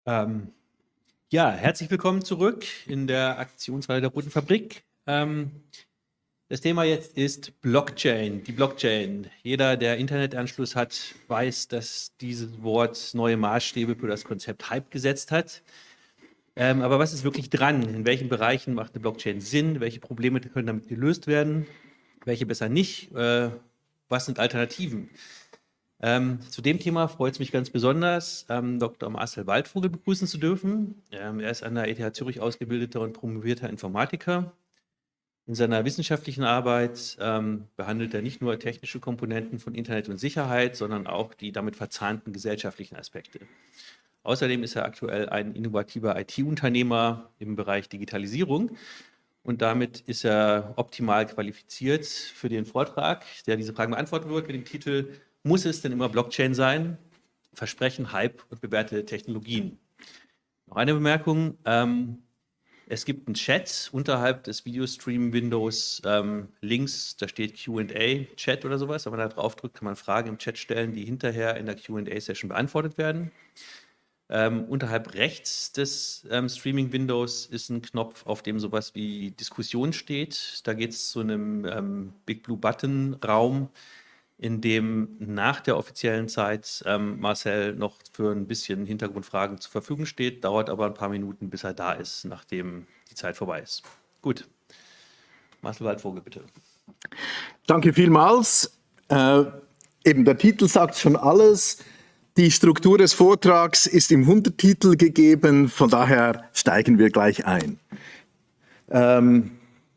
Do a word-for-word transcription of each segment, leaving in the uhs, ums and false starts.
Ähm, ja, herzlich willkommen zurück in der Aktionsreihe der Roten Fabrik. Ähm, das Thema jetzt ist Blockchain, die Blockchain. Jeder, der Internetanschluss hat, weiß, dass dieses Wort neue Maßstäbe für das Konzept Hype gesetzt hat. Ähm, aber was ist wirklich dran? In welchen Bereichen macht eine Blockchain Sinn? Welche Probleme können damit gelöst werden? Welche besser nicht? Äh, was sind Alternativen? Ähm, zu dem Thema freut es mich ganz besonders, ähm, Doktor Marcel Waldvogel begrüßen zu dürfen. Ähm, er ist an der E T H Zürich ausgebildeter und promovierter Informatiker. In seiner wissenschaftlichen Arbeit ähm, behandelt er nicht nur technische Komponenten von Internet und Sicherheit, sondern auch die damit verzahnten gesellschaftlichen Aspekte. Außerdem ist er aktuell ein innovativer I T-Unternehmer im Bereich Digitalisierung und damit ist er optimal qualifiziert für den Vortrag, der diese Fragen beantworten wird mit dem Titel Muss es denn immer Blockchain sein? Versprechen, Hype und bewährte Technologien. Noch eine Bemerkung. Ähm, es gibt einen Chat unterhalb des Videostream-Windows. Ähm, links, da steht Q and A, Chat oder sowas. Wenn man da drauf drückt, kann man Fragen im Chat stellen, die hinterher in der Q and A-Session beantwortet werden. Ähm, unterhalb rechts des ähm, Streaming-Windows ist ein Knopf, auf dem sowas wie Diskussion steht. Da geht es zu einem ähm, Big Blue Button-Raum, in dem nach der offiziellen Zeit ähm, Marcel noch für ein bisschen Hintergrundfragen zur Verfügung steht, dauert aber ein paar Minuten, bis er da ist, nachdem die Zeit vorbei ist. Gut. Marcel Waldvogel, bitte. Danke vielmals. Äh, eben der Titel sagt schon alles. Die Struktur des Vortrags ist im Untertitel gegeben, von daher steigen wir gleich ein. Ähm,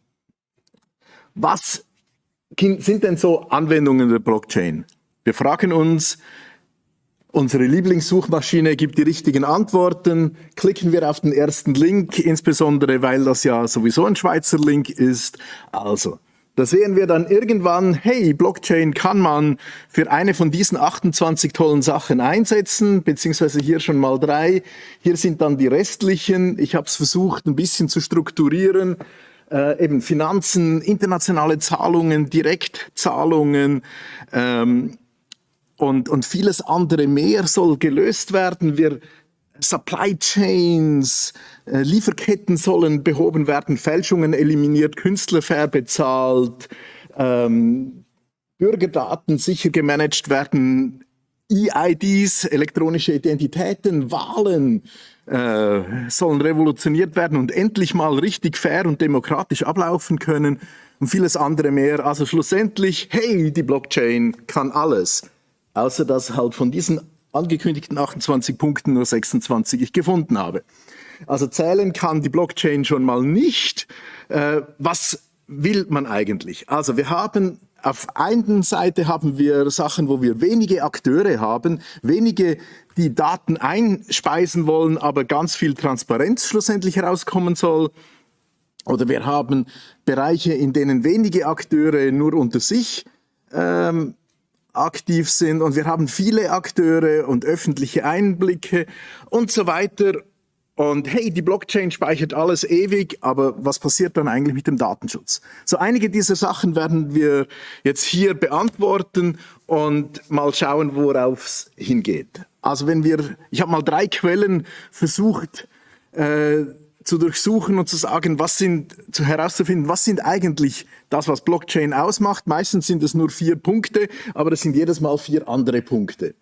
was sind denn so Anwendungen der Blockchain? Wir fragen uns, unsere Lieblingssuchmaschine gibt die richtigen Antworten. Klicken wir auf den ersten Link, insbesondere weil das ja sowieso ein Schweizer Link ist. Also, da sehen wir dann irgendwann, hey, Blockchain kann man für eine von diesen achtundzwanzig tollen Sachen einsetzen, beziehungsweise hier schon mal drei. Hier sind dann die restlichen. Ich habe es versucht, ein bisschen zu strukturieren. Äh, eben Finanzen, internationale Zahlungen, Direktzahlungen ähm, und, und vieles andere mehr soll gelöst werden. Wir Supply Chains, äh, Lieferketten sollen behoben werden, Fälschungen eliminiert, Künstler fair bezahlt, ähm, Bürgerdaten sicher gemanagt werden, E I Ds, elektronische Identitäten, Wahlen äh, sollen revolutioniert werden und endlich mal richtig fair und demokratisch ablaufen können und vieles andere mehr. Also schlussendlich, hey, die Blockchain kann alles, außer dass halt von diesen angekündigten achtundzwanzig Punkten nur sechsundzwanzig ich gefunden habe. Also zählen kann die Blockchain schon mal nicht. Äh, was will man eigentlich? Also wir haben auf einer Seite haben wir Sachen, wo wir wenige Akteure haben, wenige, die Daten einspeisen wollen, aber ganz viel Transparenz schlussendlich herauskommen soll. Oder wir haben Bereiche, in denen wenige Akteure nur unter sich ähm, aktiv sind und wir haben viele Akteure und öffentliche Einblicke und so weiter. Und hey, die Blockchain speichert alles ewig, aber was passiert dann eigentlich mit dem Datenschutz? So einige dieser Sachen werden wir jetzt hier beantworten und mal schauen, worauf es hingeht. Also wenn wir, ich habe mal drei Quellen versucht äh, zu durchsuchen und zu sagen, was sind, zu herauszufinden, was sind eigentlich das, was Blockchain ausmacht. Meistens sind es nur vier Punkte, aber es sind jedes Mal vier andere Punkte.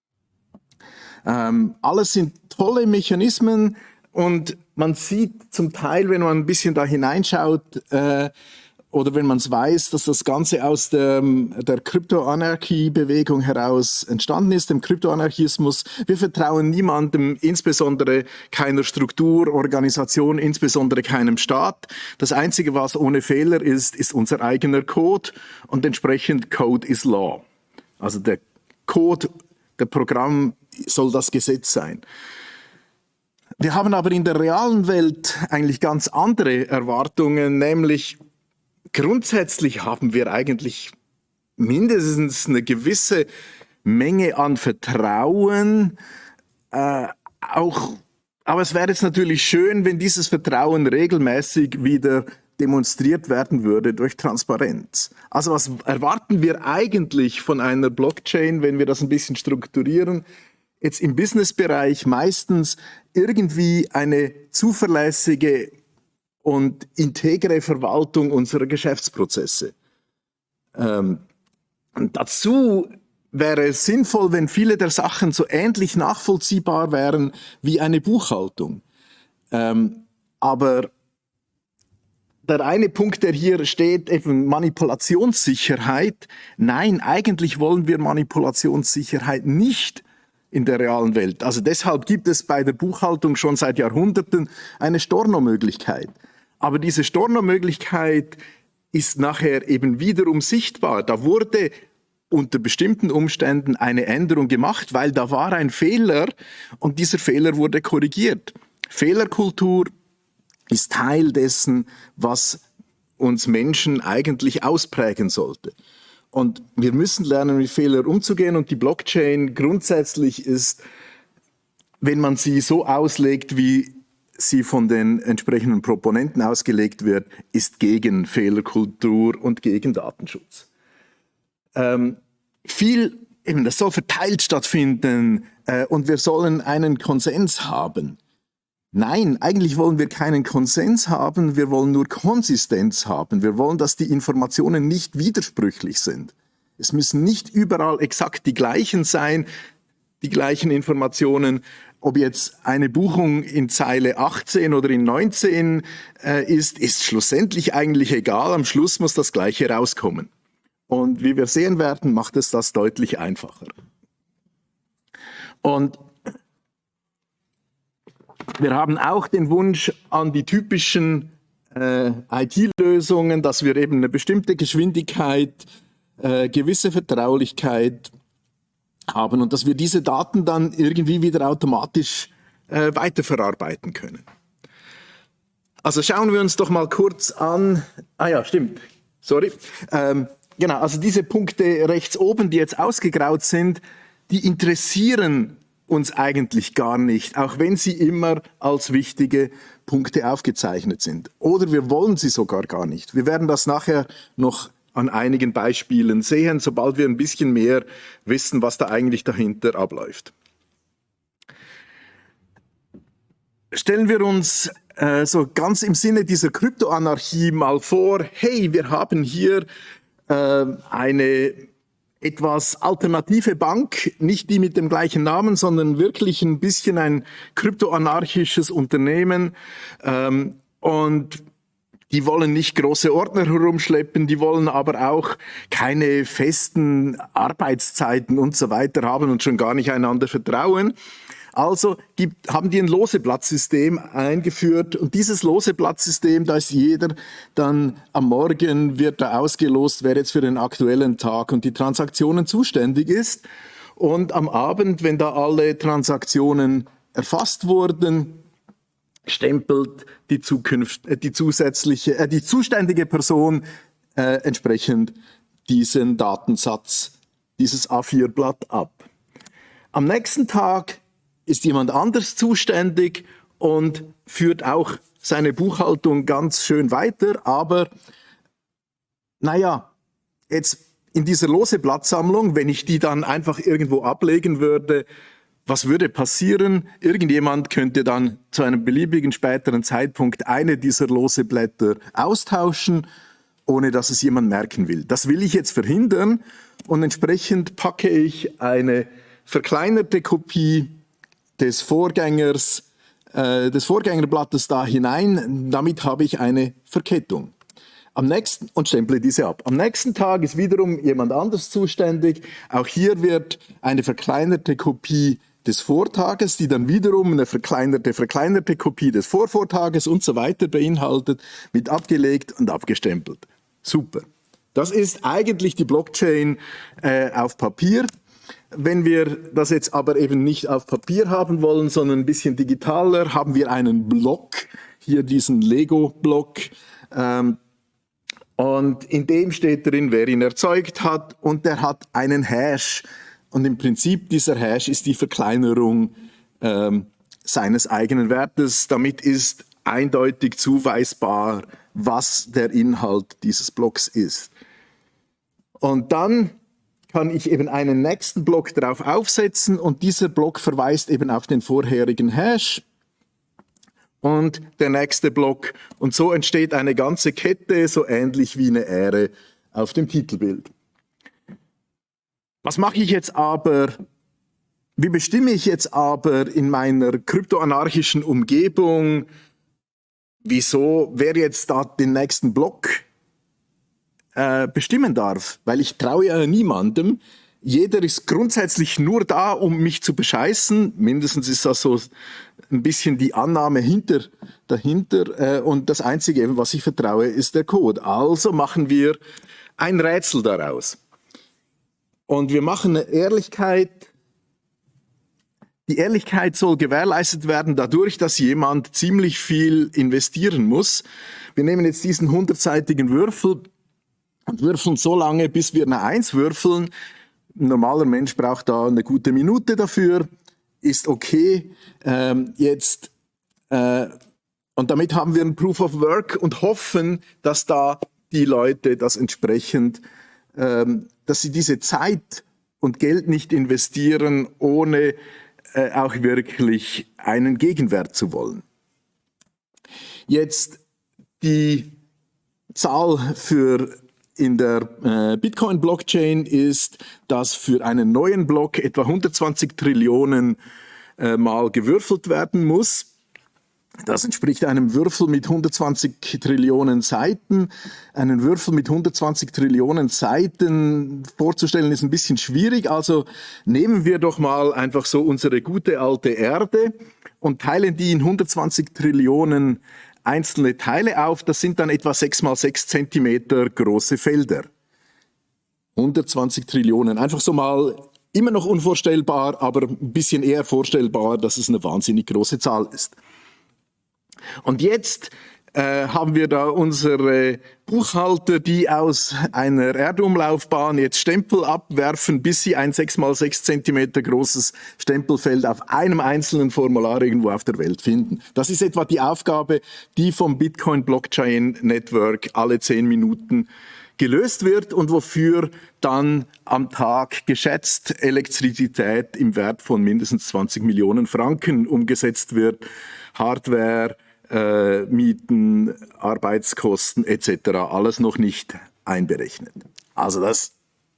Ähm, alles sind tolle Mechanismen und man sieht zum Teil, wenn man ein bisschen da hineinschaut äh, oder wenn man es weiß, dass das Ganze aus der, der Kryptoanarchie-Bewegung heraus entstanden ist, dem Kryptoanarchismus. Wir vertrauen niemandem, insbesondere keiner Struktur, Organisation, insbesondere keinem Staat. Das Einzige, was ohne Fehler ist, ist unser eigener Code und entsprechend Code is Law. Also der Code, der Programm soll das Gesetz sein. Wir haben aber in der realen Welt eigentlich ganz andere Erwartungen, nämlich grundsätzlich haben wir eigentlich mindestens eine gewisse Menge an Vertrauen, äh, auch, aber es wäre jetzt natürlich schön, wenn dieses Vertrauen regelmäßig wieder demonstriert werden würde durch Transparenz. Also was erwarten wir eigentlich von einer Blockchain, wenn wir das ein bisschen strukturieren? Jetzt im Businessbereich meistens irgendwie eine zuverlässige und integre Verwaltung unserer Geschäftsprozesse. Ähm, und dazu wäre es sinnvoll, wenn viele der Sachen so ähnlich nachvollziehbar wären wie eine Buchhaltung. Ähm, aber der eine Punkt, der hier steht, eben Manipulationssicherheit. Nein, eigentlich wollen wir Manipulationssicherheit nicht in der realen Welt. Also deshalb gibt es bei der Buchhaltung schon seit Jahrhunderten eine Stornomöglichkeit. Aber diese Stornomöglichkeit ist nachher eben wiederum sichtbar. Da wurde unter bestimmten Umständen eine Änderung gemacht, weil da war ein Fehler und dieser Fehler wurde korrigiert. Fehlerkultur ist Teil dessen, was uns Menschen eigentlich ausprägen sollte. Und wir müssen lernen, mit Fehlern umzugehen. Und die Blockchain grundsätzlich ist, wenn man sie so auslegt, wie sie von den entsprechenden Proponenten ausgelegt wird, ist gegen Fehlerkultur und gegen Datenschutz. Ähm, viel, eben, das soll verteilt stattfinden äh, und wir sollen einen Konsens haben. Nein, eigentlich wollen wir keinen Konsens haben, wir wollen nur Konsistenz haben. Wir wollen, dass die Informationen nicht widersprüchlich sind. Es müssen nicht überall exakt die gleichen sein, die gleichen Informationen. Ob jetzt eine Buchung in Zeile achtzehn oder in neunzehn äh, ist, ist schlussendlich eigentlich egal. Am Schluss muss das Gleiche rauskommen. Und wie wir sehen werden, macht es das deutlich einfacher. Und wir haben auch den Wunsch an die typischen äh, I T-Lösungen, dass wir eben eine bestimmte Geschwindigkeit, äh, gewisse Vertraulichkeit haben und dass wir diese Daten dann irgendwie wieder automatisch äh, weiterverarbeiten können. Also schauen wir uns doch mal kurz an. Ah ja, stimmt. Sorry. Ähm, genau, also diese Punkte rechts oben, die jetzt ausgegraut sind, die interessieren uns eigentlich gar nicht, auch wenn sie immer als wichtige Punkte aufgezeichnet sind. Oder wir wollen sie sogar gar nicht. Wir werden das nachher noch an einigen Beispielen sehen, sobald wir ein bisschen mehr wissen, was da eigentlich dahinter abläuft. Stellen wir uns äh, so ganz im Sinne dieser Kryptoanarchie mal vor, hey, wir haben hier äh, eine etwas alternative Bank, nicht die mit dem gleichen Namen, sondern wirklich ein bisschen ein kryptoanarchisches Unternehmen. Ähm, und die wollen nicht große Ordner herumschleppen, die wollen aber auch keine festen Arbeitszeiten und so weiter haben und schon gar nicht einander vertrauen. Also gibt, haben die ein Loseblatt-System eingeführt und dieses Loseblatt-System, da ist jeder dann am Morgen wird da ausgelost, wer jetzt für den aktuellen Tag und die Transaktionen zuständig ist. Und am Abend, wenn da alle Transaktionen erfasst wurden, stempelt die, Zukunft, äh, die zusätzliche, äh, die zuständige Person äh, entsprechend diesen Datensatz, dieses A vier Blatt ab. Am nächsten Tag ist jemand anders zuständig und führt auch seine Buchhaltung ganz schön weiter, aber naja, jetzt in dieser Loseblattsammlung, wenn ich die dann einfach irgendwo ablegen würde, was würde passieren? Irgendjemand könnte dann zu einem beliebigen späteren Zeitpunkt eine dieser Loseblätter austauschen, ohne dass es jemand merken will. Das will ich jetzt verhindern und entsprechend packe ich eine verkleinerte Kopie des Vorgängers, äh, des Vorgängerblattes da hinein. Damit habe ich eine Verkettung. Am nächsten, und stemple diese ab. Am nächsten Tag ist wiederum jemand anders zuständig. Auch hier wird eine verkleinerte Kopie des Vortages, die dann wiederum eine verkleinerte, verkleinerte Kopie des Vorvortages und so weiter beinhaltet, mit abgelegt und abgestempelt. Super. Das ist eigentlich die Blockchain äh, auf Papier. Wenn wir das jetzt aber eben nicht auf Papier haben wollen, sondern ein bisschen digitaler, haben wir einen Block, hier diesen Lego-Block. Ähm, und in dem steht drin, wer ihn erzeugt hat und der hat einen Hash. Und im Prinzip dieser Hash ist die Verkleinerung ähm, seines eigenen Wertes. Damit ist eindeutig zuweisbar, was der Inhalt dieses Blocks ist. Und dann kann ich eben einen nächsten Block darauf aufsetzen und dieser Block verweist eben auf den vorherigen Hash. und der nächste Block. Und so entsteht eine ganze Kette, so ähnlich wie eine Ähre auf dem Titelbild. Was mache ich jetzt aber, wie bestimme ich jetzt aber in meiner kryptoanarchischen Umgebung, wieso, wer jetzt da den nächsten Block äh, bestimmen darf? Weil ich traue ja niemandem. Jeder ist grundsätzlich nur da, um mich zu bescheißen. Mindestens ist das so ein bisschen die Annahme hinter, dahinter. Äh, und das Einzige, was ich vertraue, ist der Code. Also machen wir ein Rätsel daraus. Und wir machen eine Ehrlichkeit. Die Ehrlichkeit soll gewährleistet werden dadurch, dass jemand ziemlich viel investieren muss. Wir nehmen jetzt diesen hundertseitigen Würfel und würfeln so lange, bis wir eine Eins würfeln. Ein normaler Mensch braucht da eine gute Minute dafür, ist okay. Ähm, jetzt, äh, und damit haben wir ein Proof of Work und hoffen, dass da die Leute das entsprechend, ähm, dass sie diese Zeit und Geld nicht investieren, ohne äh, auch wirklich einen Gegenwert zu wollen. Jetzt die Zahl für in der äh, Bitcoin-Blockchain ist, dass für einen neuen Block etwa hundertzwanzig Trillionen äh, Mal gewürfelt werden muss. Das entspricht einem Würfel mit hundertzwanzig Trillionen Seiten. Einen Würfel mit hundertzwanzig Trillionen Seiten vorzustellen ist ein bisschen schwierig. Also nehmen wir doch mal einfach so unsere gute alte Erde und teilen die in hundertzwanzig Trillionen einzelne Teile auf. Das sind dann etwa sechs mal sechs Zentimeter große Felder. hundertzwanzig Trillionen. Einfach so mal immer noch unvorstellbar, aber ein bisschen eher vorstellbar, dass es eine wahnsinnig große Zahl ist. Und jetzt äh, haben wir da unsere Buchhalter, die aus einer Erdumlaufbahn jetzt Stempel abwerfen, bis sie ein sechs mal sechs Zentimeter großes Stempelfeld auf einem einzelnen Formular irgendwo auf der Welt finden. Das ist etwa die Aufgabe, die vom Bitcoin Blockchain Network alle zehn Minuten gelöst wird und wofür dann am Tag geschätzt Elektrizität im Wert von mindestens zwanzig Millionen Franken umgesetzt wird, Hardware, äh, Mieten, Arbeitskosten et cetera. Alles noch nicht einberechnet. Also das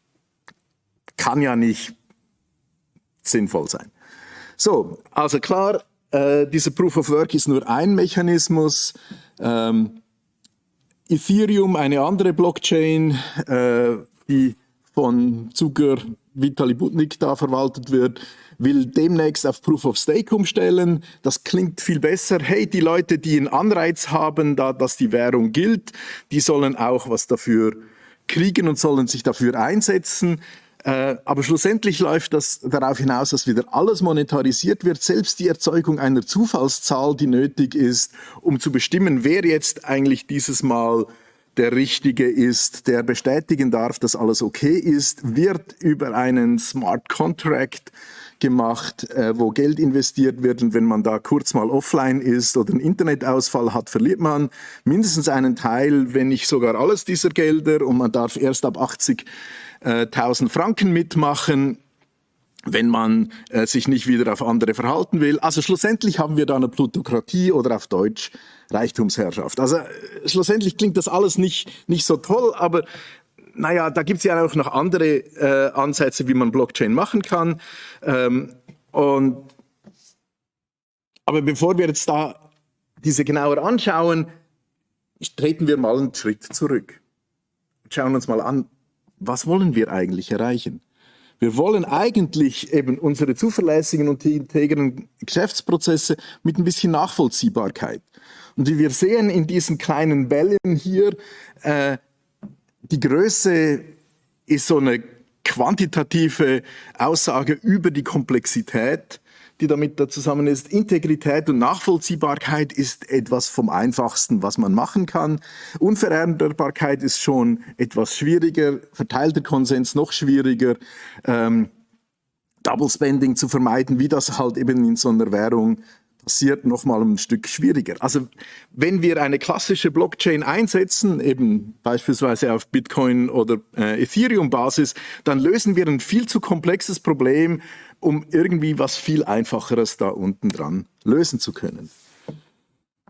kann ja nicht sinnvoll sein. So, also klar, äh, dieser Proof of Work ist nur ein Mechanismus. Ähm, Ethereum, eine andere Blockchain, äh, die von Zucker Vitali Butnik da verwaltet wird, will demnächst auf Proof of Stake umstellen. Das klingt viel besser. Hey, die Leute, die einen Anreiz haben, da, dass die Währung gilt, die sollen auch was dafür kriegen und sollen sich dafür einsetzen. Äh, aber schlussendlich läuft das darauf hinaus, dass wieder alles monetarisiert wird, selbst die Erzeugung einer Zufallszahl, die nötig ist, um zu bestimmen, wer jetzt eigentlich dieses Mal der Richtige ist, der bestätigen darf, dass alles okay ist, wird über einen Smart Contract gemacht, äh, wo Geld investiert wird, und wenn man da kurz mal offline ist oder einen Internetausfall hat, verliert man mindestens einen Teil, wenn nicht sogar alles dieser Gelder, und man darf erst ab achtzigtausend Franken mitmachen, wenn man äh, sich nicht wieder auf andere verhalten will. Also schlussendlich haben wir da eine Plutokratie oder auf Deutsch Reichtumsherrschaft. Also äh, schlussendlich klingt das alles nicht, nicht so toll, aber naja, da gibt es ja auch noch andere äh, Ansätze, wie man Blockchain machen kann. Ähm, und, aber bevor wir jetzt da diese genauer anschauen, treten wir mal einen Schritt zurück. Schauen uns mal an, was wollen wir eigentlich erreichen? Wir wollen eigentlich eben unsere zuverlässigen und integren Geschäftsprozesse mit ein bisschen Nachvollziehbarkeit. Und wie wir sehen in diesen kleinen Bällen hier, äh, die Größe ist so eine quantitative Aussage über die Komplexität, die damit da zusammen ist. Integrität und Nachvollziehbarkeit ist etwas vom Einfachsten, was man machen kann. Unveränderbarkeit ist schon etwas schwieriger, verteilter Konsens noch schwieriger. Ähm, Double Spending zu vermeiden, wie das halt eben in so einer Währung passiert, nochmal ein Stück schwieriger. Also wenn wir eine klassische Blockchain einsetzen, eben beispielsweise auf Bitcoin oder äh, Ethereum-Basis, dann lösen wir ein viel zu komplexes Problem, um irgendwie was viel Einfacheres da unten dran lösen zu können.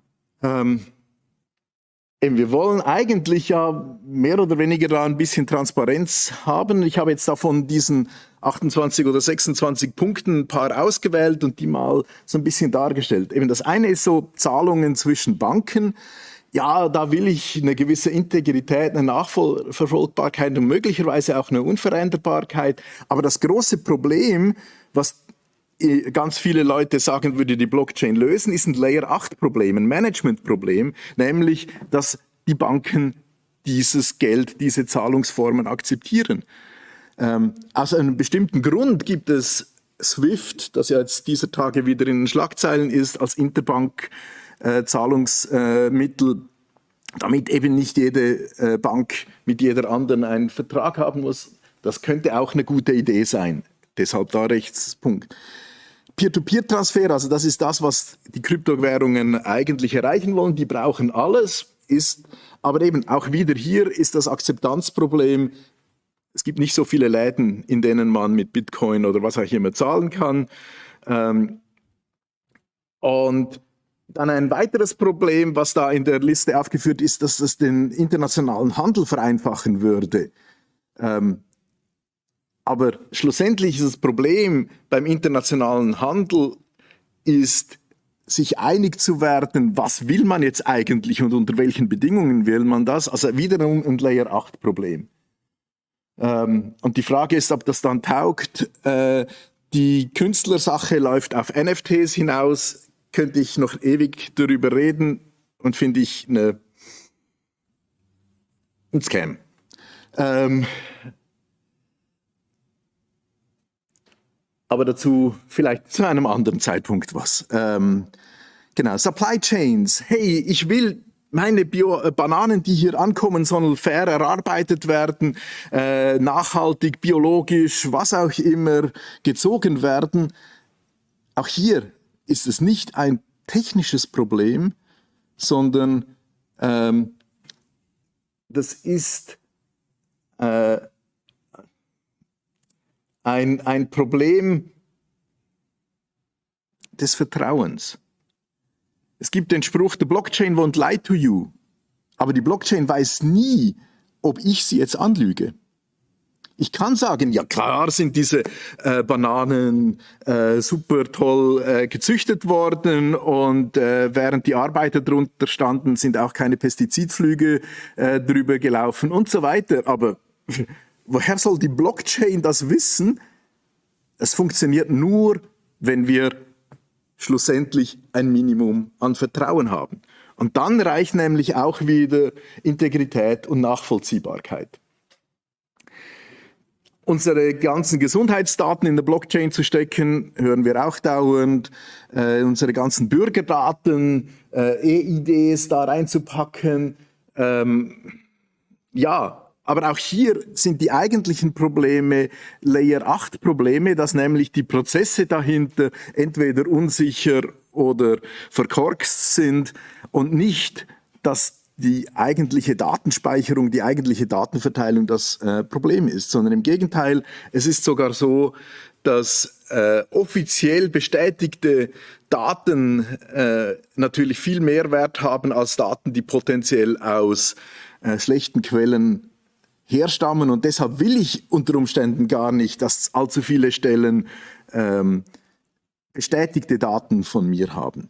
Ähm, eben, wir wollen eigentlich ja mehr oder weniger da ein bisschen Transparenz haben. Ich habe jetzt davon diesen achtundzwanzig oder sechsundzwanzig Punkten ein paar ausgewählt und die mal so ein bisschen dargestellt. Eben das eine ist so Zahlungen zwischen Banken. Ja, da will ich eine gewisse Integrität, eine Nachverfolgbarkeit und möglicherweise auch eine Unveränderbarkeit. Aber das große Problem, was ganz viele Leute sagen, würde die Blockchain lösen, ist ein Layer acht Problem, ein Management-Problem, nämlich, dass die Banken dieses Geld, diese Zahlungsformen akzeptieren. Ähm, aus einem bestimmten Grund gibt es SWIFT, das ja jetzt dieser Tage wieder in den Schlagzeilen ist, als Interbank-Zahlungsmittel, äh, damit eben nicht jede äh, Bank mit jeder anderen einen Vertrag haben muss. Das könnte auch eine gute Idee sein. Deshalb da Rechtspunkt. Peer-to-Peer-Transfer, also das ist das, was die Kryptowährungen eigentlich erreichen wollen. Die brauchen alles, ist, aber eben auch wieder hier ist das Akzeptanzproblem. Es gibt nicht so viele Läden, in denen man mit Bitcoin oder was auch immer zahlen kann. Ähm, und dann ein weiteres Problem, was da in der Liste aufgeführt ist, dass das den internationalen Handel vereinfachen würde. Ähm, Aber schlussendlich ist das Problem beim internationalen Handel, ist, sich einig zu werden, was will man jetzt eigentlich und unter welchen Bedingungen will man das. Also wiederum ein Layer acht Problem. Ähm, und die Frage ist, ob das dann taugt. Äh, die Künstlersache läuft auf N F Ts hinaus, könnte ich noch ewig darüber reden und finde ich eine, ein Scam. Ähm, Aber dazu vielleicht zu einem anderen Zeitpunkt was. Ähm, genau, Supply Chains. Hey, ich will meine Bio äh, Bananen, die hier ankommen, sollen fair erarbeitet werden, äh, nachhaltig, biologisch, was auch immer, gezogen werden. Auch hier ist es nicht ein technisches Problem, sondern ähm, das ist äh, Ein, ein Problem des Vertrauens. Es gibt den Spruch, the blockchain won't lie to you. Aber die Blockchain weiß nie, ob ich sie jetzt anlüge. Ich kann sagen, ja klar sind diese äh, Bananen äh, super toll äh, gezüchtet worden und äh, während die Arbeiter drunter standen, sind auch keine Pestizidflüge äh, drüber gelaufen und so weiter. Aber woher soll die Blockchain das wissen? Es funktioniert nur, wenn wir schlussendlich ein Minimum an Vertrauen haben. Und dann reicht nämlich auch wieder Integrität und Nachvollziehbarkeit. Unsere ganzen Gesundheitsdaten in der Blockchain zu stecken, hören wir auch dauernd. Äh, unsere ganzen Bürgerdaten, äh, E I Ds da reinzupacken. Ähm, ja, aber auch hier sind die eigentlichen Probleme Layer acht Probleme, dass nämlich die Prozesse dahinter entweder unsicher oder verkorkst sind und nicht, dass die eigentliche Datenspeicherung, die eigentliche Datenverteilung das äh, Problem ist, sondern im Gegenteil, es ist sogar so, dass äh, offiziell bestätigte Daten äh, natürlich viel mehr Wert haben als Daten, die potenziell aus äh, schlechten Quellen herstammen. Und deshalb will ich unter Umständen gar nicht, dass allzu viele Stellen ähm, bestätigte Daten von mir haben.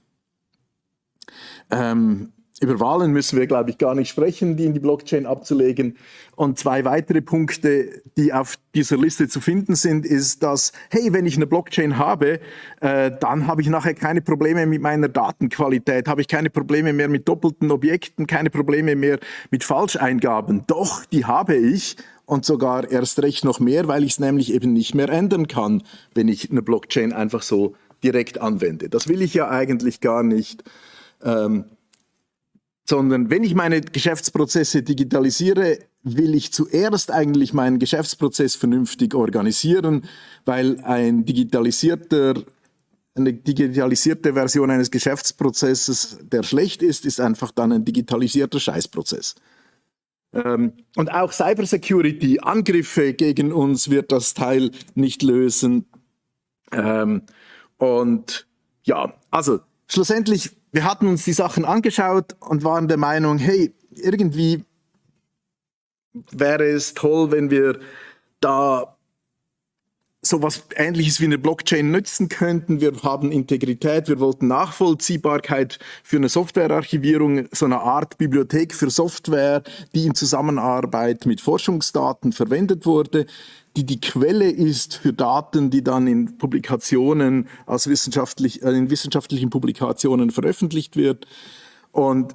Ähm, Über Wahlen müssen wir, glaube ich, gar nicht sprechen, die in die Blockchain abzulegen. Und zwei weitere Punkte, die auf dieser Liste zu finden sind, ist, dass, hey, wenn ich eine Blockchain habe, äh, dann habe ich nachher keine Probleme mit meiner Datenqualität, habe ich keine Probleme mehr mit doppelten Objekten, keine Probleme mehr mit Falscheingaben. Doch, die habe ich und sogar erst recht noch mehr, weil ich es nämlich eben nicht mehr ändern kann, wenn ich eine Blockchain einfach so direkt anwende. Das will ich ja eigentlich gar nicht. Ähm, Sondern wenn ich meine Geschäftsprozesse digitalisiere, will ich zuerst eigentlich meinen Geschäftsprozess vernünftig organisieren, weil ein digitalisierter, eine digitalisierte Version eines Geschäftsprozesses, der schlecht ist, ist einfach dann ein digitalisierter Scheißprozess. Und auch Cybersecurity, Angriffe gegen uns wird das Teil nicht lösen. Und ja, also schlussendlich, wir hatten uns die Sachen angeschaut und waren der Meinung, hey, irgendwie wäre es toll, wenn wir da sowas Ähnliches wie eine Blockchain nutzen könnten. Wir haben Integrität, wir wollten Nachvollziehbarkeit für eine Softwarearchivierung, so eine Art Bibliothek für Software, die in Zusammenarbeit mit Forschungsdaten verwendet wurde, die die Quelle ist für Daten, die dann in Publikationen, als wissenschaftlich, äh, in wissenschaftlichen Publikationen veröffentlicht wird. Und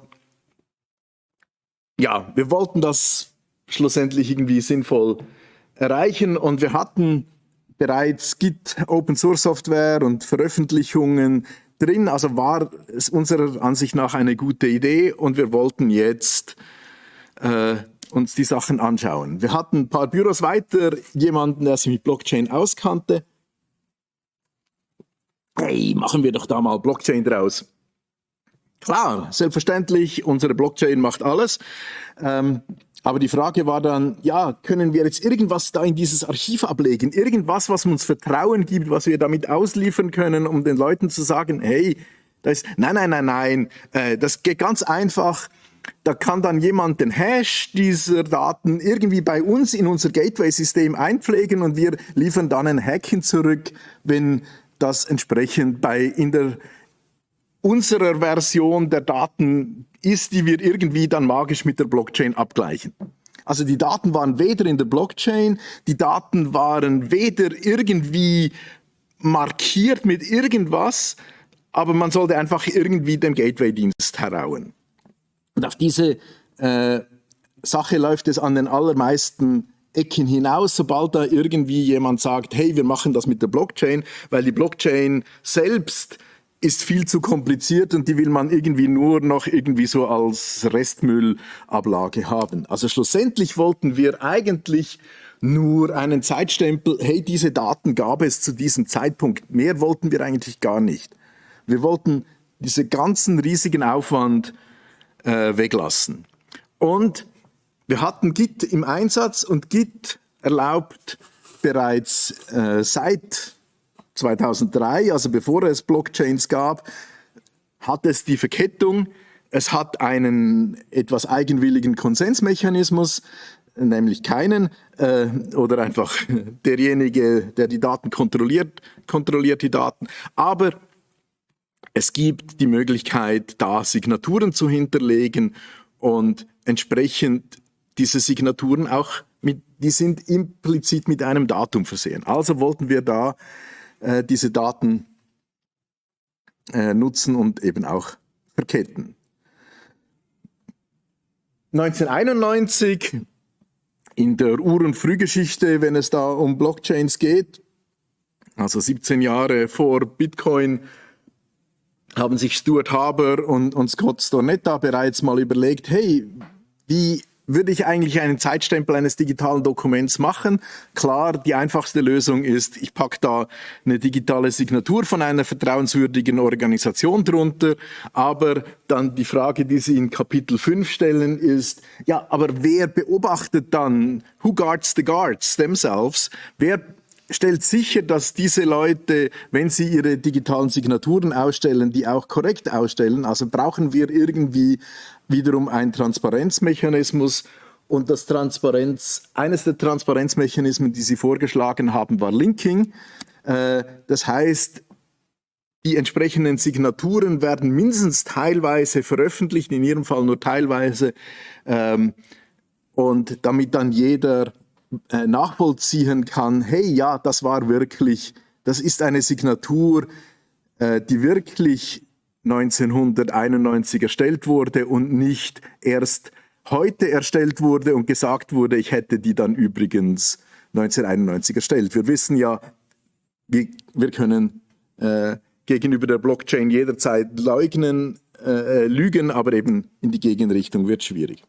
ja, wir wollten das schlussendlich irgendwie sinnvoll erreichen und wir hatten bereits Git, Open Source Software und Veröffentlichungen drin, also war es unserer Ansicht nach eine gute Idee und wir wollten jetzt äh, uns die Sachen anschauen. Wir hatten ein paar Büros weiter, jemanden, der sich mit Blockchain auskannte. Hey, machen wir doch da mal Blockchain draus. Klar, selbstverständlich, unsere Blockchain macht alles. Ähm, Aber die Frage war dann, ja, können wir jetzt irgendwas da in dieses Archiv ablegen? Irgendwas, was uns Vertrauen gibt, was wir damit ausliefern können, um den Leuten zu sagen, hey, das ist, nein, nein, nein, nein, äh, das geht ganz einfach. Da kann dann jemand den Hash dieser Daten irgendwie bei uns in unser Gateway-System einpflegen und wir liefern dann ein Häkchen zurück, wenn das entsprechend bei in der unserer Version der Daten ist, die wir irgendwie dann magisch mit der Blockchain abgleichen. Also die Daten waren weder in der Blockchain, die Daten waren weder irgendwie markiert mit irgendwas, aber man sollte einfach irgendwie dem Gateway-Dienst herauen. Und auf diese äh, Sache läuft es an den allermeisten Ecken hinaus, sobald da irgendwie jemand sagt, hey, wir machen das mit der Blockchain, weil die Blockchain selbst ist viel zu kompliziert und die will man irgendwie nur noch irgendwie so als Restmüllablage haben. Also schlussendlich wollten wir eigentlich nur einen Zeitstempel, hey, diese Daten gab es zu diesem Zeitpunkt. Mehr wollten wir eigentlich gar nicht. Wir wollten diesen ganzen riesigen Aufwand äh, weglassen. Und wir hatten Git im Einsatz und Git erlaubt bereits äh, seit zweitausenddrei, also bevor es Blockchains gab, hat es die Verkettung. Es hat einen etwas eigenwilligen Konsensmechanismus, nämlich keinen, äh, oder einfach derjenige, der die Daten kontrolliert, kontrolliert die Daten. Aber es gibt die Möglichkeit, da Signaturen zu hinterlegen und entsprechend diese Signaturen auch, mit, die sind implizit mit einem Datum versehen. Also wollten wir da äh, diese Daten äh, nutzen und eben auch verketten. neunzehnhunderteinundneunzig, in der Ur- und Frühgeschichte, wenn es da um Blockchains geht, also siebzehn Jahre vor Bitcoin, haben sich Stuart Haber und, und Scott Stornetta bereits mal überlegt, hey, wie würde ich eigentlich einen Zeitstempel eines digitalen Dokuments machen? Klar, die einfachste Lösung ist, ich packe da eine digitale Signatur von einer vertrauenswürdigen Organisation drunter, aber dann die Frage, die Sie in Kapitel fünf stellen, ist, ja, aber wer beobachtet dann, who guards the guards themselves? Wer stellt sicher, dass diese Leute, wenn sie ihre digitalen Signaturen ausstellen, die auch korrekt ausstellen? Also brauchen wir irgendwie wiederum einen Transparenzmechanismus. Und das Transparenz, eines der Transparenzmechanismen, die Sie vorgeschlagen haben, war Linking. Äh, das heißt, die entsprechenden Signaturen werden mindestens teilweise veröffentlicht, in Ihrem Fall nur teilweise, ähm, und damit dann jeder äh, nachvollziehen kann, hey, ja, das war wirklich, das ist eine Signatur, äh, die wirklich neunzehnhunderteinundneunzig erstellt wurde und nicht erst heute erstellt wurde und gesagt wurde, ich hätte die dann übrigens neunzehnhunderteinundneunzig erstellt. Wir wissen ja, wir, wir können äh, gegenüber der Blockchain jederzeit leugnen, äh, lügen, aber eben in die Gegenrichtung wird schwierig.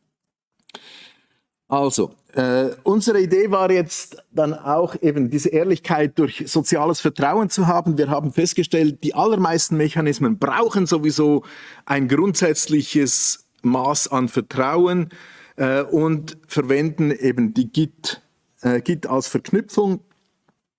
Also, äh, unsere Idee war jetzt dann auch eben diese Ehrlichkeit durch soziales Vertrauen zu haben. Wir haben festgestellt, die allermeisten Mechanismen brauchen sowieso ein grundsätzliches Maß an Vertrauen äh, und verwenden eben die Git, äh, Git als Verknüpfung,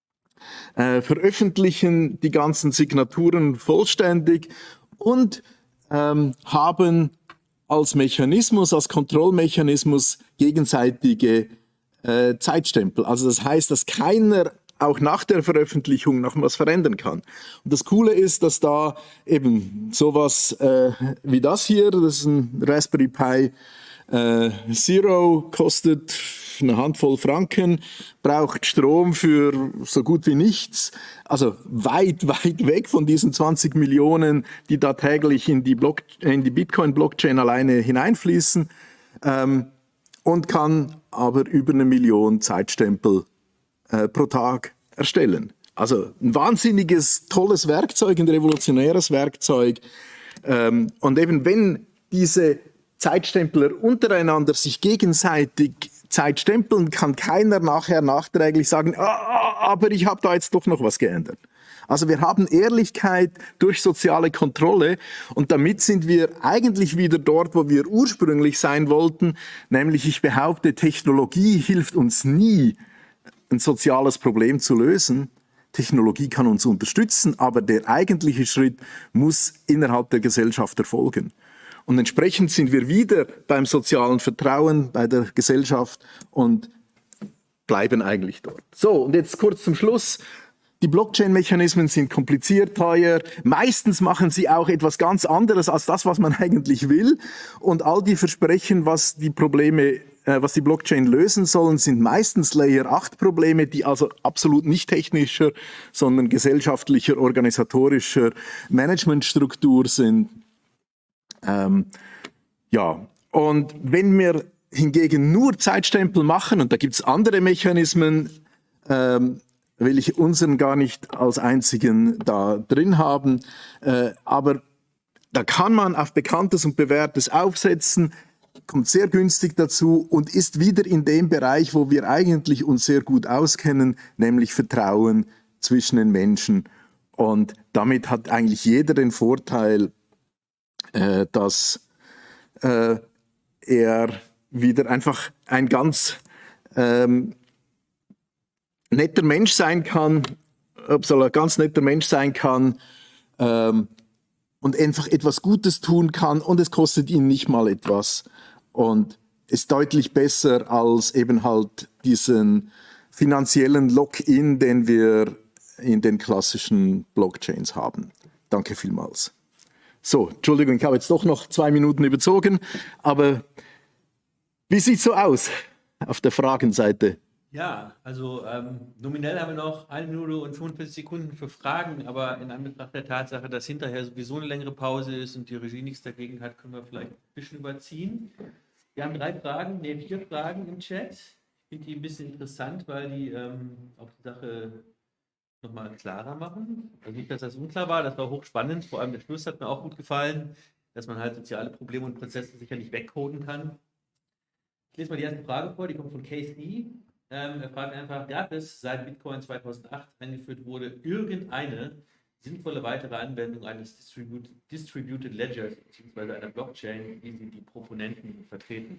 äh, veröffentlichen die ganzen Signaturen vollständig und ähm, haben als Mechanismus, als Kontrollmechanismus gegenseitige äh, Zeitstempel. Also das heißt, dass keiner auch nach der Veröffentlichung noch was verändern kann. Und das Coole ist, dass da eben sowas äh, wie das hier, das ist ein Raspberry Pi äh, Zero, kostet eine Handvoll Franken, braucht Strom für so gut wie nichts, also weit, weit weg von diesen zwanzig Millionen, die da täglich in die, Block, in die Bitcoin-Blockchain alleine hineinfließen, ähm, und kann aber über eine Million Zeitstempel äh, pro Tag erstellen. Also ein wahnsinniges, tolles Werkzeug, ein revolutionäres Werkzeug. Ähm, und eben wenn diese Zeitstempler untereinander sich gegenseitig Zeitstempeln, kann keiner nachher nachträglich sagen, ah, aber ich habe da jetzt doch noch was geändert. Also wir haben Ehrlichkeit durch soziale Kontrolle und damit sind wir eigentlich wieder dort, wo wir ursprünglich sein wollten, nämlich ich behaupte, Technologie hilft uns nie, ein soziales Problem zu lösen. Technologie kann uns unterstützen, aber der eigentliche Schritt muss innerhalb der Gesellschaft erfolgen. Und entsprechend sind wir wieder beim sozialen Vertrauen, bei der Gesellschaft und bleiben eigentlich dort. So, und jetzt kurz zum Schluss. Die Blockchain-Mechanismen sind kompliziert, teuer. Meistens machen sie auch etwas ganz anderes als das, was man eigentlich will. Und all die Versprechen, was die Probleme, äh, was die Blockchain lösen sollen, sind meistens Layer acht Probleme, die also absolut nicht technischer, sondern gesellschaftlicher, organisatorischer Managementstruktur sind. Ähm, ja, und wenn wir hingegen nur Zeitstempel machen, und da gibt es andere Mechanismen, ähm, will ich unseren gar nicht als einzigen da drin haben, äh, aber da kann man auf Bekanntes und Bewährtes aufsetzen, kommt sehr günstig dazu und ist wieder in dem Bereich, wo wir eigentlich uns sehr gut auskennen, nämlich Vertrauen zwischen den Menschen. Und damit hat eigentlich jeder den Vorteil, äh, dass äh, er wieder einfach ein ganz ähm, netter Mensch sein kann, soll ein ganz netter Mensch sein kann ähm, und einfach etwas Gutes tun kann und es kostet ihn nicht mal etwas und ist deutlich besser als eben halt diesen finanziellen Lock-in, den wir in den klassischen Blockchains haben. Danke vielmals. So, Entschuldigung, ich habe jetzt doch noch zwei Minuten überzogen, aber wie sieht es so aus auf der Fragenseite? Ja, also ähm, nominell haben wir noch eine Minute und fünfundvierzig Sekunden für Fragen, aber in Anbetracht der Tatsache, dass hinterher sowieso eine längere Pause ist und die Regie nichts dagegen hat, können wir vielleicht ein bisschen überziehen. Wir haben drei Fragen, nee, vier Fragen im Chat. Ich finde die ein bisschen interessant, weil die ähm, auch die Sache nochmal klarer machen. Also nicht, dass das unklar war, das war hochspannend, vor allem der Schluss hat mir auch gut gefallen, dass man halt soziale Probleme und Prozesse sicher nicht wegcoden kann. Ich lese mal die erste Frage vor, die kommt von K C. Ähm, er fragt einfach, gab es, seit Bitcoin zweitausendacht eingeführt wurde, irgendeine sinnvolle weitere Anwendung eines Distribut Distributed Ledgers bzw. einer Blockchain, wie sie die Proponenten vertreten?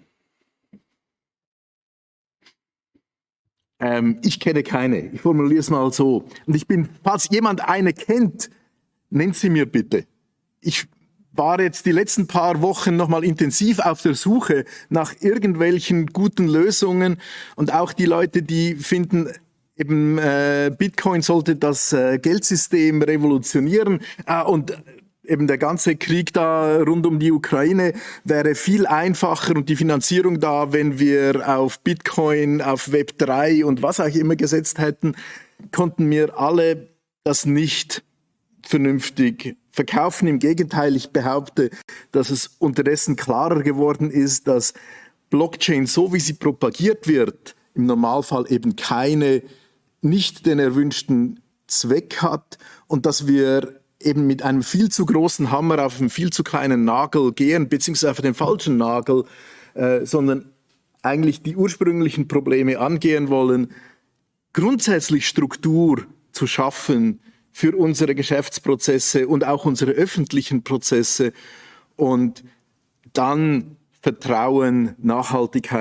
Ähm, ich kenne keine. Ich formuliere es mal so. Und ich bin, falls jemand eine kennt, nennt sie mir bitte. Ich war jetzt die letzten paar Wochen nochmal intensiv auf der Suche nach irgendwelchen guten Lösungen und auch die Leute, die finden, eben äh, Bitcoin sollte das äh, Geldsystem revolutionieren äh, und eben der ganze Krieg da rund um die Ukraine wäre viel einfacher und die Finanzierung da, wenn wir auf Bitcoin, auf Web drei und was auch immer gesetzt hätten, konnten mir alle das nicht vernünftig verkaufen. Im Gegenteil, ich behaupte, dass es unterdessen klarer geworden ist, dass Blockchain, so wie sie propagiert wird, im Normalfall eben keine, nicht den erwünschten Zweck hat und dass wir eben mit einem viel zu großen Hammer auf einen viel zu kleinen Nagel gehen, beziehungsweise auf den falschen Nagel, äh, sondern eigentlich die ursprünglichen Probleme angehen wollen, grundsätzlich Struktur zu schaffen für unsere Geschäftsprozesse und auch unsere öffentlichen Prozesse und dann Vertrauen,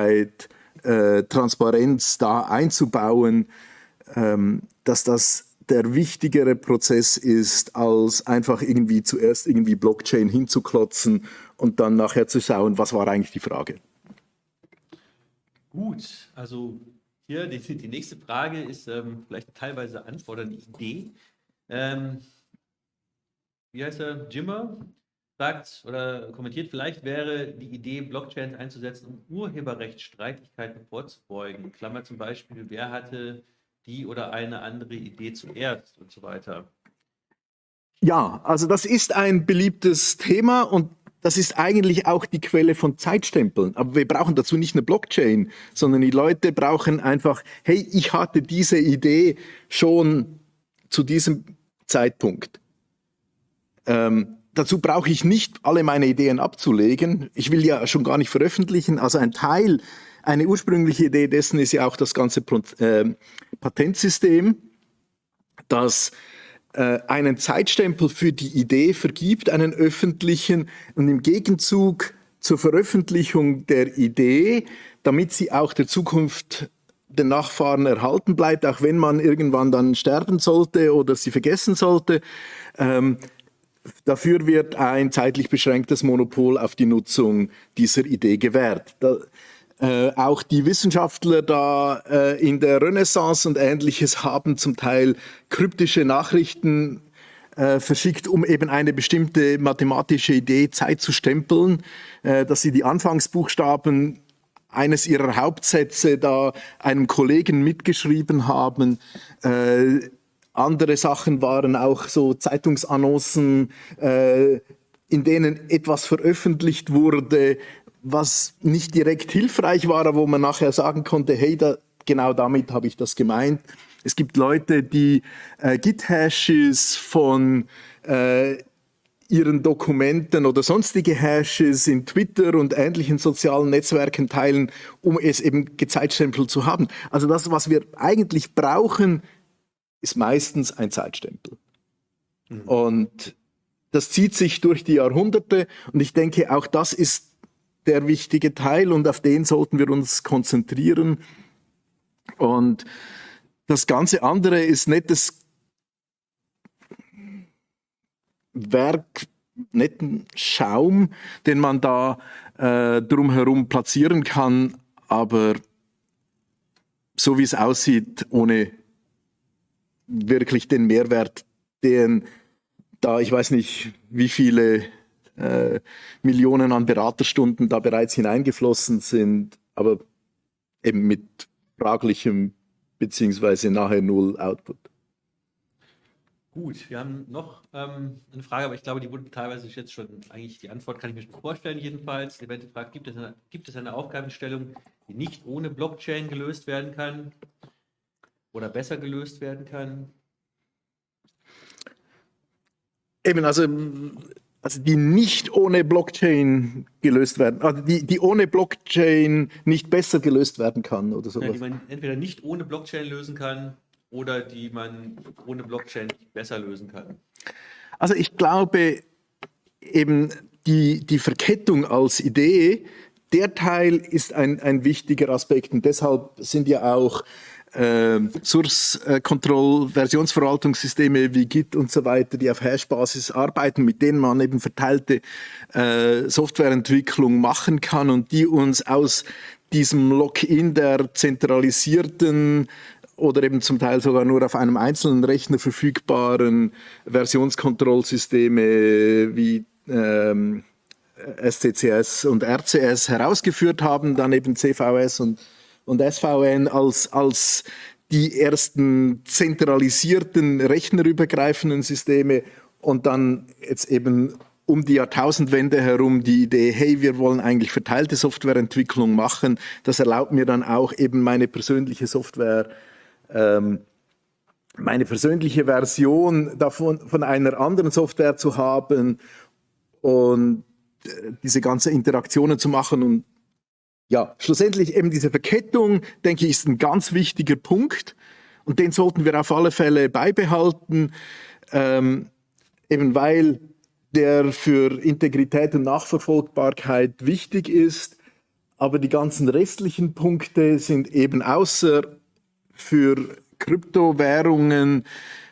Nachhaltigkeit, äh, Transparenz da einzubauen, ähm, dass das der wichtigere Prozess ist, als einfach irgendwie zuerst irgendwie Blockchain hinzuklotzen und dann nachher zu schauen, was war eigentlich die Frage. Gut, also hier die, die nächste Frage ist ähm, vielleicht teilweise Antwort an die Idee. Ähm, wie heißt er? Jimmer sagt oder kommentiert, vielleicht wäre die Idee, Blockchains einzusetzen, um Urheberrechtsstreitigkeiten vorzubeugen. Klammer zum Beispiel, wer hatte die oder eine andere Idee zuerst und so weiter. Ja, also das ist ein beliebtes Thema und das ist eigentlich auch die Quelle von Zeitstempeln. Aber wir brauchen dazu nicht eine Blockchain, sondern die Leute brauchen einfach, hey, ich hatte diese Idee schon zu diesem Zeitpunkt. Ähm, dazu brauche ich nicht alle meine Ideen abzulegen. Ich will ja schon gar nicht veröffentlichen. Also ein Teil, eine ursprüngliche Idee dessen ist ja auch das ganze äh, Patentsystem, das äh, einen Zeitstempel für die Idee vergibt, einen öffentlichen, und im Gegenzug zur Veröffentlichung der Idee, damit sie auch der Zukunft den Nachfahren erhalten bleibt, auch wenn man irgendwann dann sterben sollte oder sie vergessen sollte, ähm, dafür wird ein zeitlich beschränktes Monopol auf die Nutzung dieser Idee gewährt. Da, äh, auch die Wissenschaftler da äh, in der Renaissance und Ähnliches haben zum Teil kryptische Nachrichten äh, verschickt, um eben eine bestimmte mathematische Idee Zeit zu stempeln, äh, dass sie die Anfangsbuchstaben eines ihrer Hauptsätze da einem Kollegen mitgeschrieben haben. Äh, Andere Sachen waren auch so Zeitungsannoncen, äh, in denen etwas veröffentlicht wurde, was nicht direkt hilfreich war, aber wo man nachher sagen konnte, hey, da, genau damit habe ich das gemeint. Es gibt Leute, die äh, Git-Hashes von äh, ihren Dokumenten oder sonstige Hashes in Twitter und ähnlichen sozialen Netzwerken teilen, um es eben gezeitstempelt zu haben. Also das, was wir eigentlich brauchen, ist meistens ein Zeitstempel. Mhm. Und das zieht sich durch die Jahrhunderte und ich denke, auch das ist der wichtige Teil und auf den sollten wir uns konzentrieren. Und das ganze andere ist nettes Werk, netten Schaum, den man da äh, drumherum platzieren kann, aber so wie es aussieht, ohne wirklich den Mehrwert, den da, ich weiß nicht, wie viele äh, Millionen an Beraterstunden da bereits hineingeflossen sind, aber eben mit fraglichem beziehungsweise nahe Null Output. Gut, wir haben noch ähm, eine Frage, aber ich glaube, die wurde teilweise jetzt schon, eigentlich die Antwort kann ich mir schon vorstellen jedenfalls. Die Event fragt, gibt es eine, gibt es eine Aufgabenstellung, die nicht ohne Blockchain gelöst werden kann oder besser gelöst werden kann? Eben, also, also die nicht ohne Blockchain gelöst werden, also die, die ohne Blockchain nicht besser gelöst werden kann oder sowas. Ja, die man entweder nicht ohne Blockchain lösen kann oder die man ohne Blockchain besser lösen kann. Also ich glaube, eben die, die Verkettung als Idee, der Teil ist ein, ein wichtiger Aspekt und deshalb sind ja auch äh, Source-Control-Versionsverwaltungssysteme wie Git und so weiter, die auf Hash-Basis arbeiten, mit denen man eben verteilte äh, Softwareentwicklung machen kann und die uns aus diesem Lock-in der zentralisierten oder eben zum Teil sogar nur auf einem einzelnen Rechner verfügbaren Versionskontrollsysteme wie ähm, S C C S und R C S herausgeführt haben, dann eben C V S und, und S V N als, als die ersten zentralisierten rechnerübergreifenden Systeme und dann jetzt eben um die Jahrtausendwende herum die Idee, hey, wir wollen eigentlich verteilte Softwareentwicklung machen. Das erlaubt mir dann auch eben meine persönliche Software, ähm, meine persönliche Version davon von einer anderen Software zu haben und diese ganze Interaktionen zu machen und ja, schlussendlich eben diese Verkettung, denke ich, ist ein ganz wichtiger Punkt und den sollten wir auf alle Fälle beibehalten, ähm, eben weil der für Integrität und Nachverfolgbarkeit wichtig ist, aber die ganzen restlichen Punkte sind eben außer für Kryptowährungen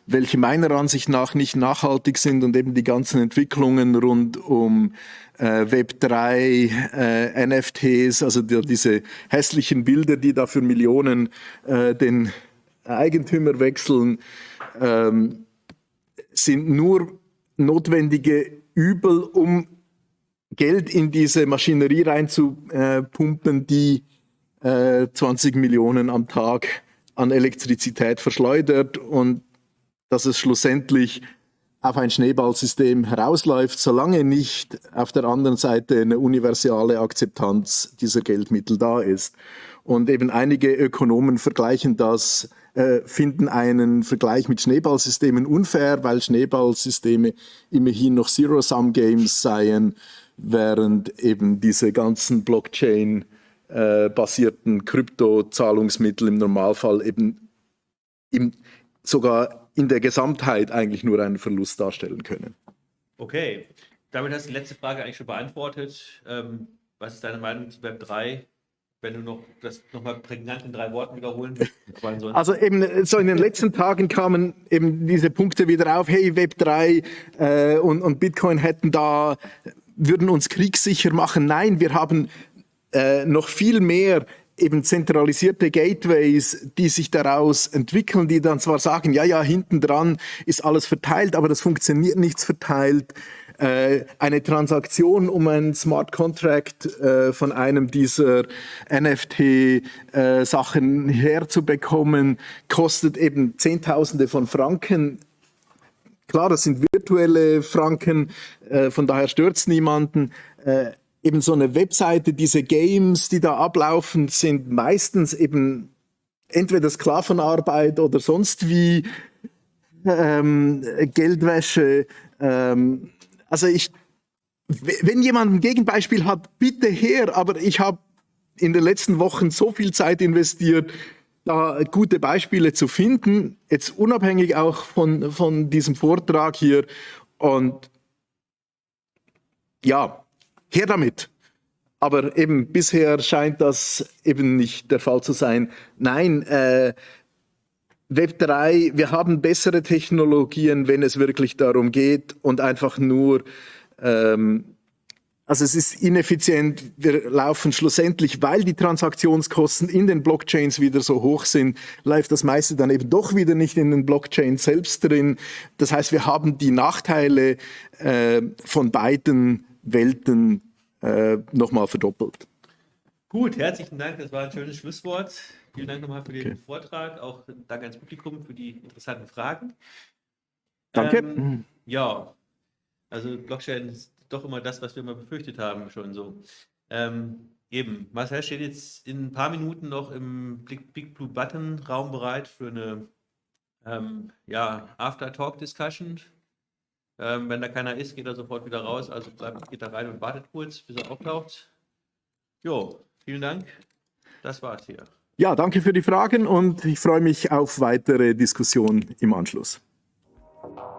welche meiner Ansicht nach nicht nachhaltig sind und eben die ganzen Entwicklungen rund um äh, Web drei, äh, N F Ts, also die, diese hässlichen Bilder, die da für Millionen äh, den Eigentümer wechseln, ähm, sind nur notwendige Übel, um Geld in diese Maschinerie reinzupumpen, die äh, zwanzig Millionen am Tag an Elektrizität verschleudert und dass es schlussendlich auf ein Schneeballsystem herausläuft, solange nicht auf der anderen Seite eine universale Akzeptanz dieser Geldmittel da ist. Und eben einige Ökonomen vergleichen das, äh, finden einen Vergleich mit Schneeballsystemen unfair, weil Schneeballsysteme immerhin noch Zero-Sum-Games seien, während eben diese ganzen Blockchain-basierten Kryptozahlungsmittel im Normalfall eben im, sogar in der Gesamtheit eigentlich nur einen Verlust darstellen können. Okay, damit hast du die letzte Frage eigentlich schon beantwortet. Ähm, was ist deine Meinung zu Web drei? Wenn du noch das nochmal prägnant in drei Worten wiederholen willst. Also eben so in den letzten Tagen kamen eben diese Punkte wieder auf, hey, Web drei äh, und, und Bitcoin hätten da, würden uns kriegssicher machen. Nein, wir haben äh, noch viel mehr eben zentralisierte Gateways, die sich daraus entwickeln, die dann zwar sagen, ja, ja, hinten dran ist alles verteilt, aber das funktioniert nichts verteilt. Äh, eine Transaktion, um einen Smart Contract äh, von einem dieser N F T-Sachen äh, herzubekommen, kostet eben Zehntausende von Franken. Klar, das sind virtuelle Franken, äh, von daher stört es niemanden. Äh, eben so eine Webseite, diese Games, die da ablaufen, sind meistens eben entweder Sklavenarbeit oder sonst wie ähm, Geldwäsche. Ähm, also ich, wenn jemand ein Gegenbeispiel hat, bitte her, aber ich habe in den letzten Wochen so viel Zeit investiert, da gute Beispiele zu finden, jetzt unabhängig auch von, von diesem Vortrag hier. Und ja, her damit. Aber eben bisher scheint das eben nicht der Fall zu sein. Nein, äh, Web drei, wir haben bessere Technologien, wenn es wirklich darum geht und einfach nur, ähm, also es ist ineffizient, wir laufen schlussendlich, weil die Transaktionskosten in den Blockchains wieder so hoch sind, läuft das meiste dann eben doch wieder nicht in den Blockchains selbst drin. Das heißt, wir haben die Nachteile äh, von beiden Welten äh, nochmal verdoppelt. Gut, herzlichen Dank, das war ein schönes Schlusswort. Vielen Dank nochmal für den Okay. Vortrag, auch Dank ans Publikum für die interessanten Fragen. Danke. Ähm, ja, also Blockchain ist doch immer das, was wir immer befürchtet haben, schon so. Ähm, eben, Marcel steht jetzt in ein paar Minuten noch im Big, Big Blue Button Raum bereit für eine ähm, ja, After-Talk-Discussion. Ähm, wenn da keiner ist, geht er sofort wieder raus, also bleibt, geht da rein und wartet kurz, bis er auftaucht. Jo, vielen Dank. Das war's hier. Ja, danke für die Fragen und ich freue mich auf weitere Diskussionen im Anschluss.